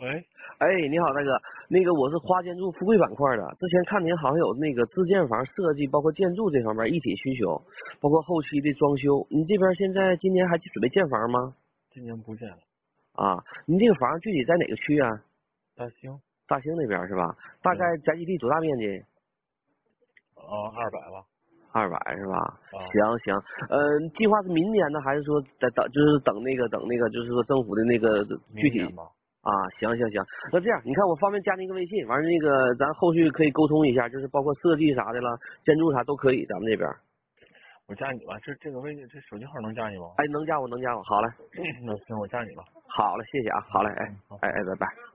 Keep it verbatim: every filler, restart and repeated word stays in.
喂， 哎，你好，大哥，那个我是花建筑富贵板块的，之前看您好像有那个自建房设计，包括建筑这方面一体需求，包括后期的装修。您这边现在今年还准备建房吗？ 今年不见了。 啊，您这个房具体在哪个区啊？ 大兴。 大兴那边是吧？大概宅基地多大面积？ 啊，二百吧。 二百是吧？ 啊。 行行，嗯，计划是明年呢，还是说在等，就是等那个等那个，就是说政府的那个具体？ 吧。 啊，行行行，那这样，你看我方便加您一个微信，完了那个咱后续可以沟通一下，就是包括设计啥的了，建筑啥都可以，咱们这边。 我加你吧，这这个微信这手机号能加你吗？ 哎，能加我能加我，好嘞。 那行，我加你了。 好嘞，谢谢啊，好嘞，哎嗯、好哎哎，拜拜。